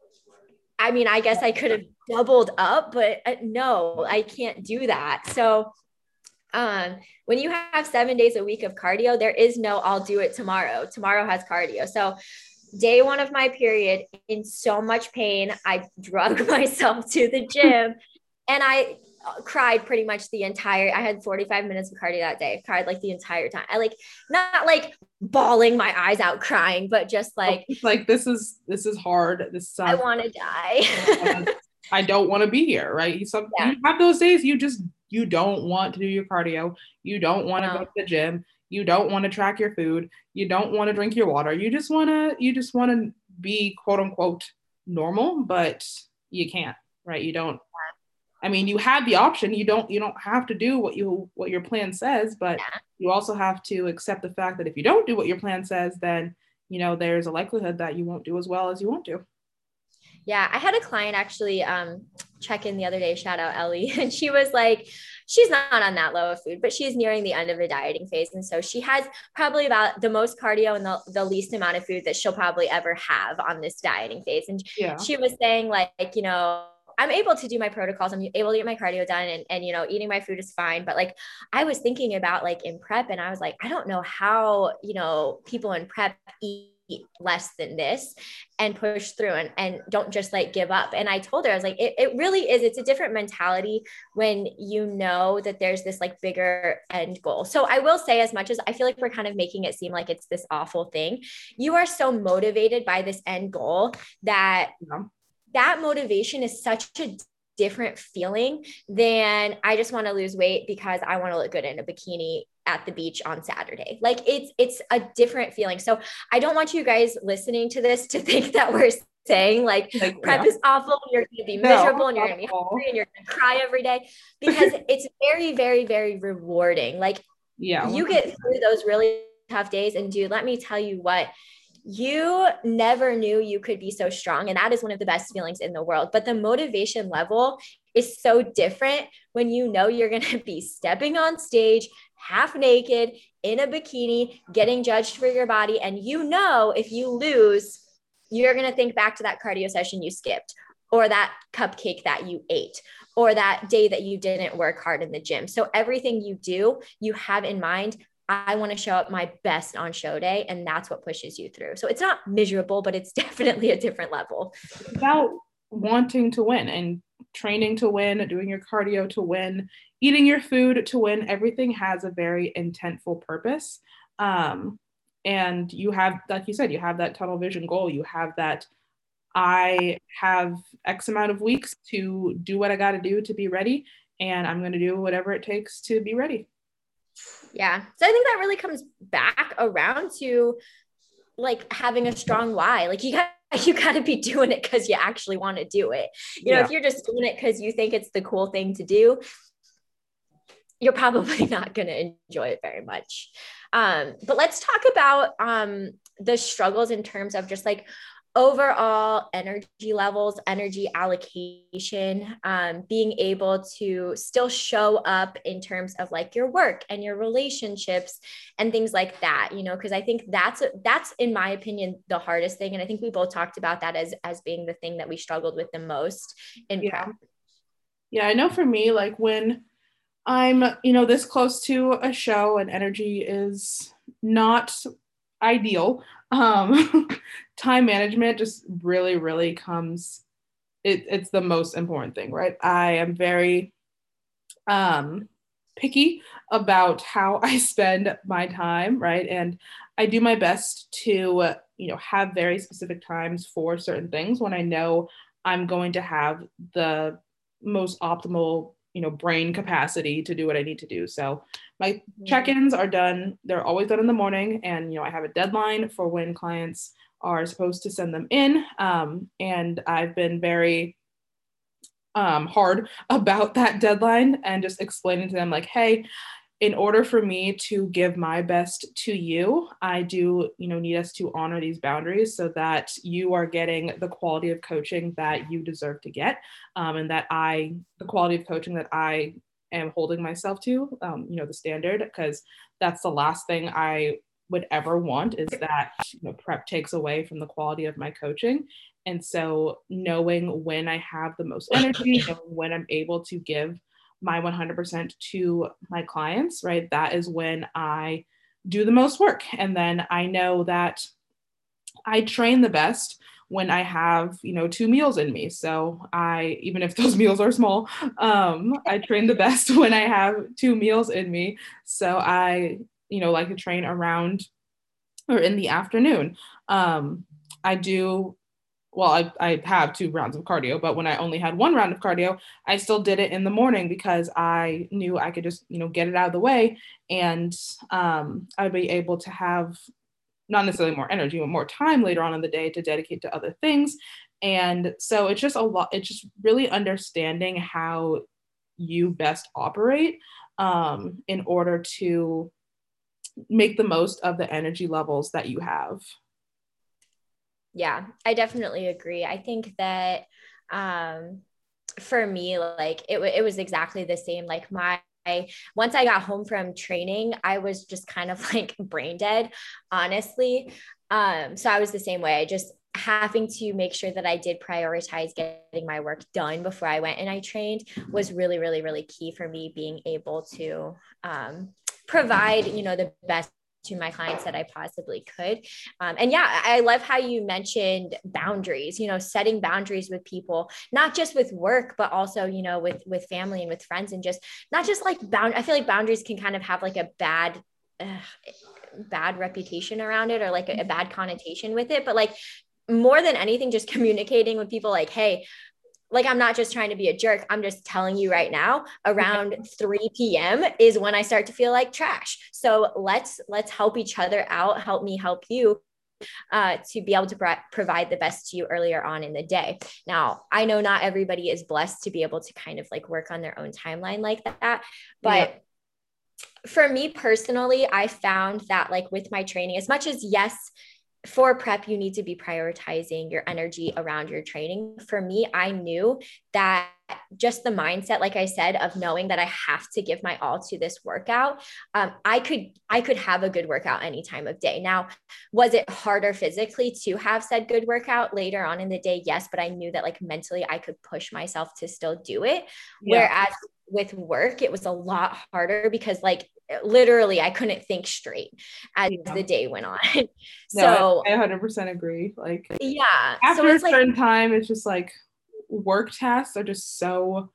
I mean, I guess I could have doubled up, but no, I can't do that. So um, when you have seven days a week of cardio, there is no, I'll do it tomorrow. Tomorrow has cardio. So day one of my period, in so much pain, I drug myself to the gym, and I cried pretty much the entire, I had forty-five minutes of cardio that day. I cried like the entire time. I like, not like bawling my eyes out crying, but just like, oh, like, this is, this is hard. This sounds, I want to die. I don't want to be here. Right. Some, yeah. You have those days you just, you don't want to do your cardio. You don't want to no. go to the gym. You don't want to track your food. You don't want to drink your water. You just want to, you just want to be quote unquote normal, but you can't, right? You don't, I mean, you have the option. You don't, you don't have to do what you, what your plan says, but you also have to accept the fact that if you don't do what your plan says, then, you know, there's a likelihood that you won't do as well as you want to. Yeah, I had a client actually um, check in the other day, shout out Ellie, and she was like, she's not on that low of food, but she's nearing the end of the dieting phase. And so she has probably about the most cardio and the, the least amount of food that she'll probably ever have on this dieting phase. And yeah. She was saying like, you know, I'm able to do my protocols. I'm able to get my cardio done and, and, you know, eating my food is fine. But like, I was thinking about like in prep and I was like, I don't know how, you know, people in prep eat less than this and push through and, and don't just like give up. And I told her, I was like, it, it really is, it's a different mentality when you know that there's this like bigger end goal. So I will say, as much as I feel like we're kind of making it seem like it's this awful thing, you are so motivated by this end goal that yeah. that motivation is such a different feeling than I just want to lose weight because I want to look good in a bikini at the beach on Saturday. Like it's, it's a different feeling. So I don't want you guys listening to this to think that we're saying like, like prep yeah. is awful. You're going to be miserable no, and you're going to be hungry and you're going to cry every day because it's very, very, very rewarding. Like yeah, you get through those really tough days and dude, let me tell you what, you never knew you could be so strong. And that is one of the best feelings in the world. But the motivation level is so different when you know you're going to be stepping on stage, half naked, in a bikini, getting judged for your body. And you know, if you lose, you're going to think back to that cardio session you skipped, or that cupcake that you ate, or that day that you didn't work hard in the gym. So everything you do, you have in mind, I want to show up my best on show day. And that's what pushes you through. So it's not miserable, but it's definitely a different level. It's about wanting to win and training to win, doing your cardio to win, eating your food to win. Everything has a very intentful purpose. Um, and you have, like you said, you have that tunnel vision goal. You have that, I have X amount of weeks to do what I got to do to be ready. And I'm going to do whatever it takes to be ready. Yeah. So I think that really comes back around to like having a strong why. Like you got you got to be doing it because you actually want to do it. You know, yeah. If you're just doing it because you think it's the cool thing to do, you're probably not going to enjoy it very much. Um, but let's talk about um, the struggles in terms of just like overall energy levels, energy allocation, um, being able to still show up in terms of like your work and your relationships and things like that, you know, because I think that's, that's in my opinion, the hardest thing. And I think we both talked about that as, as being the thing that we struggled with the most in yeah. prep. Yeah. I know for me, like when I'm, you know, this close to a show and energy is not ideal. Um, time management just really, really comes, it, it's the most important thing, right? I am very um, picky about how I spend my time, right? And I do my best to, uh, you know, have very specific times for certain things when I know I'm going to have the most optimal, you know, brain capacity to do what I need to do. So my check-ins are done. They're always done in the morning. And, you know, I have a deadline for when clients are supposed to send them in. Um, and I've been very um, hard about that deadline and just explaining to them like, hey, in order for me to give my best to you, I do, you know, need us to honor these boundaries so that you are getting the quality of coaching that you deserve to get, um, and that I, the quality of coaching that I am holding myself to, um, you know, the standard, because that's the last thing I would ever want is that, you know, prep takes away from the quality of my coaching. And so knowing when I have the most energy, knowing when I'm able to give my one hundred percent to my clients, right? That is when I do the most work. And then I know that I train the best when I have, you know, two meals in me. So I, even if those meals are small, um, I train the best when I have two meals in me. So I, you know, like to train around or in the afternoon. Um, I do well, I, I have two rounds of cardio, but when I only had one round of cardio, I still did it in the morning because I knew I could just, you know, get it out of the way, and um, I'd be able to have not necessarily more energy, but more time later on in the day to dedicate to other things. And so it's just a lot, it's just really understanding how you best operate um, in order to make the most of the energy levels that you have. Yeah, I definitely agree. I think that um, for me, like it, it was exactly the same. Like my, once I got home from training, I was just kind of like brain dead, honestly. Um, so I was the same way. I just having to make sure that I did prioritize getting my work done before I went and I trained was really, really, really key for me being able to um, provide, you know, the best to my clients that I possibly could. Um, and yeah, I love how you mentioned boundaries, you know, setting boundaries with people, not just with work, but also, you know, with, with family and with friends, and just not just like bound. I feel like boundaries can kind of have like a bad, uh, bad reputation around it, or like a, a bad connotation with it. But like more than anything, just communicating with people like, hey, like, I'm not just trying to be a jerk. I'm just telling you right now, around three p.m. is when I start to feel like trash. So let's, let's help each other out. Help me help you uh, to be able to pro- provide the best to you earlier on in the day. Now, I know not everybody is blessed to be able to kind of like work on their own timeline like that, but yeah. For me personally, I found that like with my training, as much as yes, for prep, you need to be prioritizing your energy around your training. For me, I knew that just the mindset, like I said, of knowing that I have to give my all to this workout, um, I could, I could have a good workout any time of day. Now, was it harder physically to have said good workout later on in the day? Yes, but I knew that like mentally I could push myself to still do it. Yeah. Whereas with work, it was a lot harder because like literally I couldn't think straight as yeah. the day went on. So no, I, I one hundred percent agree. Like, yeah, after so it's a certain like, time, it's just like work tasks are just so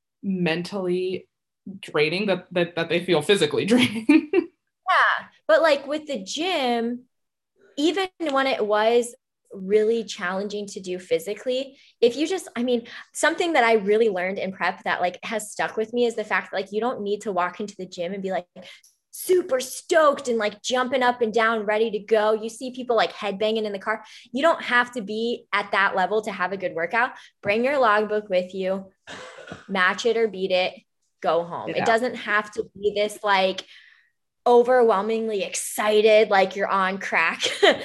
mentally draining that that, that they feel physically draining. Yeah, but like with the gym, even when it was really challenging to do physically, if you just, I mean, something that I really learned in prep that like has stuck with me is the fact that like you don't need to walk into the gym and be like super stoked and like jumping up and down, ready to go. You see people like headbanging in the car. You don't have to be at that level to have a good workout. Bring your logbook with you, match it or beat it, go home. Yeah. It doesn't have to be this like overwhelmingly excited, like you're on crack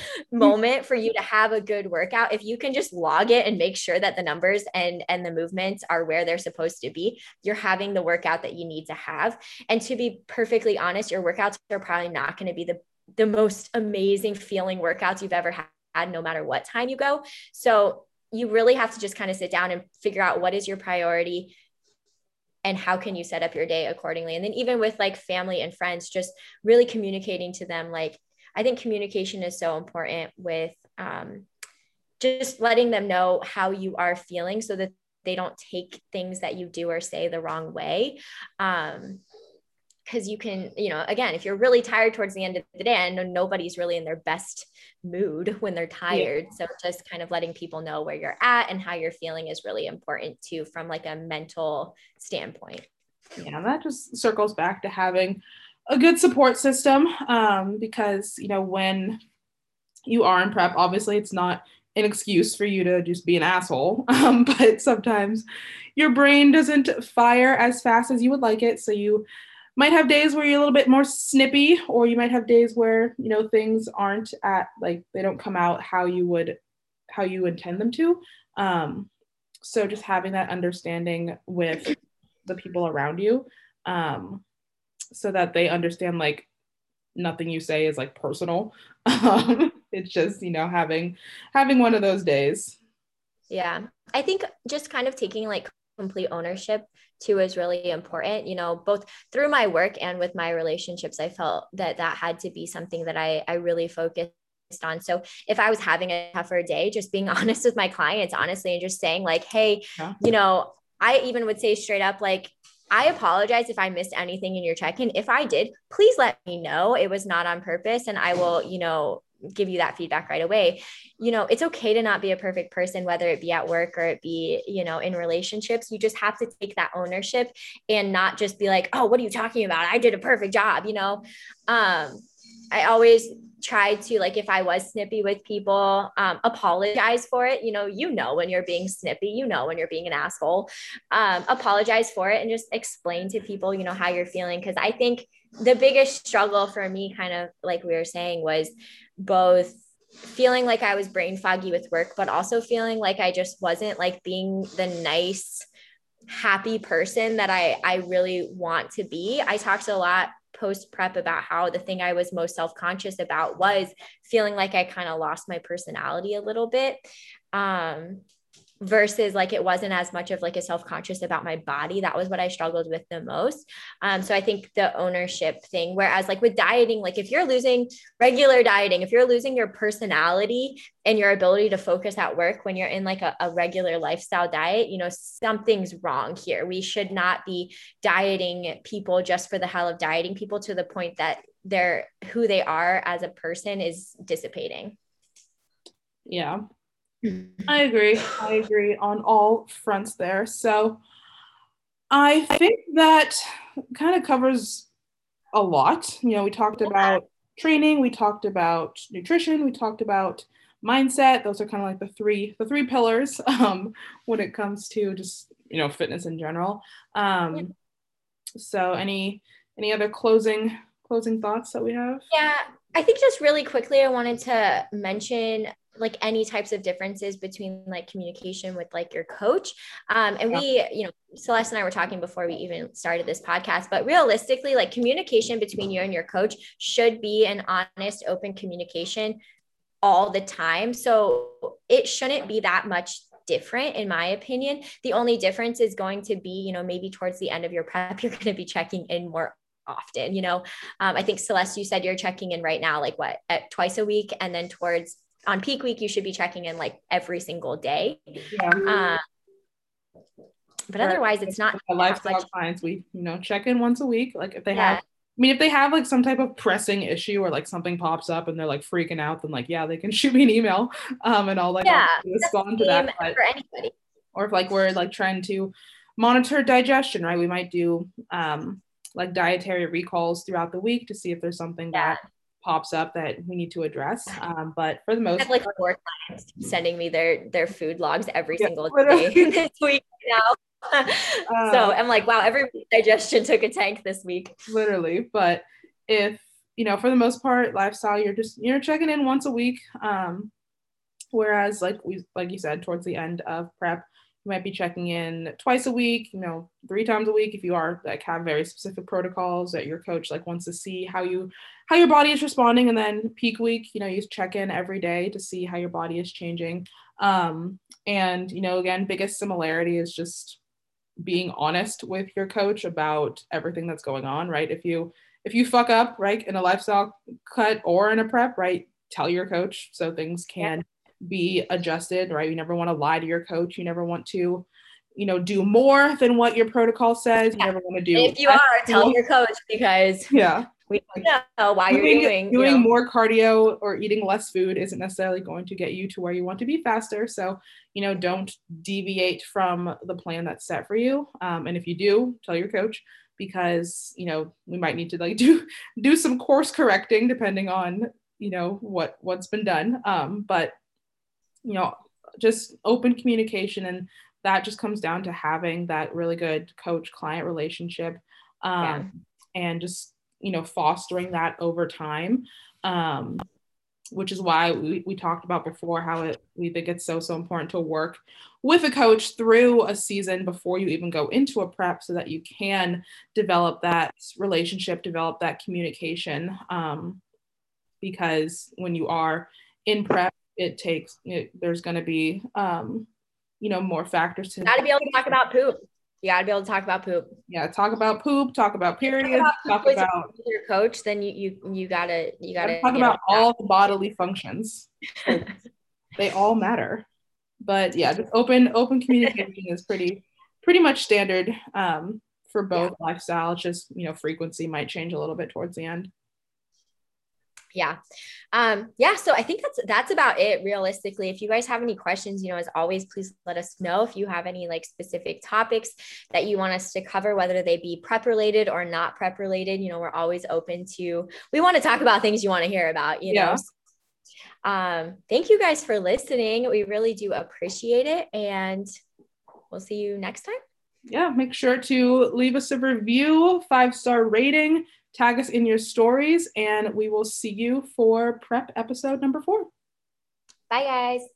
moment for you to have a good workout. If you can just log it and make sure that the numbers and and the movements are where they're supposed to be, you're having the workout that you need to have. And to be perfectly honest, your workouts are probably not going to be the the most amazing feeling workouts you've ever had, no matter what time you go. So you really have to just kind of sit down and figure out what is your priority and how can you set up your day accordingly. And then even with like family and friends, just really communicating to them. Like, I think communication is so important with um, just letting them know how you are feeling so that they don't take things that you do or say the wrong way. Um, because you can, you know, again, if you're really tired towards the end of the day, I know nobody's really in their best mood when they're tired. Yeah. So just kind of letting people know where you're at and how you're feeling is really important too, from like a mental standpoint. Yeah, that just circles back to having a good support system, um, because, you know, when you are in prep, obviously it's not an excuse for you to just be an asshole, um, but sometimes your brain doesn't fire as fast as you would like it. So you might have days where you're a little bit more snippy, or you might have days where, you know, things aren't at, like, they don't come out how you would, how you intend them to. Um, so just having that understanding with the people around you, um, so that they understand, like, nothing you say is like personal. Um, it's just, you know, having, having one of those days. Yeah. I think just kind of taking like complete ownership too is really important, you know, both through my work and with my relationships. I felt that that had to be something that I, I really focused on. So if I was having a tougher day, just being honest with my clients, honestly, and just saying like, hey, yeah. you know, I even would say straight up, like, I apologize if I missed anything in your check-in. If I did, please let me know. It was not on purpose. And I will, you know, give you that feedback right away. You know, it's okay to not be a perfect person, whether it be at work or it be, you know, in relationships. You just have to take that ownership and not just be like, oh, what are you talking about? I did a perfect job, you know? Um, I always try to, like, if I was snippy with people, um, apologize for it. You know, you know, when you're being snippy, you know, when you're being an asshole, um, apologize for it and just explain to people, you know, how you're feeling. Cause I think the biggest struggle for me, kind of like we were saying, was both feeling like I was brain foggy with work, but also feeling like I just wasn't like being the nice, happy person that I, I really want to be. I talked a lot post prep about how the thing I was most self-conscious about was feeling like I kind of lost my personality a little bit. Um, versus like, it wasn't as much of like a self-conscious about my body. That was what I struggled with the most. Um, so I think the ownership thing, whereas like with dieting, like if you're losing regular dieting, if you're losing your personality and your ability to focus at work when you're in like a, a regular lifestyle diet, you know, something's wrong here. We should not be dieting people just for the hell of dieting people to the point that they're who they are as a person is dissipating. Yeah. I agree. I agree on all fronts there. So I think that kind of covers a lot. You know, we talked about training, we talked about nutrition, we talked about mindset. Those are kind of like the three the three pillars um, when it comes to just, you know, fitness in general. Um, yeah. So any any other closing closing thoughts that we have? Yeah, I think just really quickly, I wanted to mention like any types of differences between like communication with like your coach. Um, and yeah. we, you know, Celeste and I were talking before we even started this podcast, but realistically, like communication between you and your coach should be an honest, open communication all the time. So it shouldn't be that much different, in my opinion. The only difference is going to be, you know, maybe towards the end of your prep, you're going to be checking in more often, you know. um, I think Celeste, you said you're checking in right now, like what, at twice a week, and then towards on peak week, you should be checking in like every single day. Yeah. Um, but right. Otherwise, it's not lifestyle much- clients. We, you know, check in once a week. Like if they yeah. have, I mean, if they have like some type of pressing issue or like something pops up and they're like freaking out, then like, yeah, they can shoot me an email um, and I'll like yeah, I'll respond to that. But, for anybody. Or if like we're like trying to monitor digestion, right? We might do um, like dietary recalls throughout the week to see if there's something yeah. that pops up that we need to address. Um, but for the most I have like four clients sending me their their food logs every yeah, single literally. day this week now. uh, so I'm like, wow, every digestion took a tank this week. Literally. But if, you know, for the most part, lifestyle, you're just, you're checking in once a week. Um, whereas like we, like you said, towards the end of prep, you might be checking in twice a week, you know, three times a week if you are like have very specific protocols that your coach like wants to see how you how your body is responding. And then peak week, you know, you check in every day to see how your body is changing. Um, and, you know, again, biggest similarity is just being honest with your coach about everything that's going on, right? If you if you fuck up, right, in a lifestyle cut or in a prep, right, tell your coach so things can yeah. be adjusted, right? You never want to lie to your coach. You never want to, you know, do more than what your protocol says. You yeah. never want to do. If you are, tell your coach, because yeah, we don't know why doing, you're doing doing you know. more cardio or eating less food isn't necessarily going to get you to where you want to be faster. So, you know, don't deviate from the plan that's set for you. Um, and if you do, tell your coach, because, you know, we might need to like do do some course correcting depending on, you know, what what's been done. Um, but you know, just open communication, and that just comes down to having that really good coach-client relationship, um, yeah. and just, you know, fostering that over time, um, which is why we, we talked about before how it we think it's so, so important to work with a coach through a season before you even go into a prep so that you can develop that relationship, develop that communication, um, because when you are in prep, it takes, it, there's going to be, um, you know, more factors to. You got to be able to talk about poop. You got to be able to talk about poop. Yeah, talk about poop. Talk about periods. Talk about, talk about your coach. Then you you you gotta you gotta talk about all the bodily functions. They all matter. But yeah, just open open communication is pretty pretty much standard um, for both yeah. lifestyle. It's just, you know, frequency might change a little bit towards the end. Yeah. Um, yeah. So I think that's, that's about it realistically. If you guys have any questions, you know, as always, please let us know if you have any like specific topics that you want us to cover, whether they be prep related or not prep related. You know, we're always open to, we want to talk about things you want to hear about, you Yeah. know? Um, thank you guys for listening. We really do appreciate it. And we'll see you next time. Yeah. Make sure to leave us a review, five-star rating, tag us in your stories, and we will see you for prep episode number four. Bye, guys.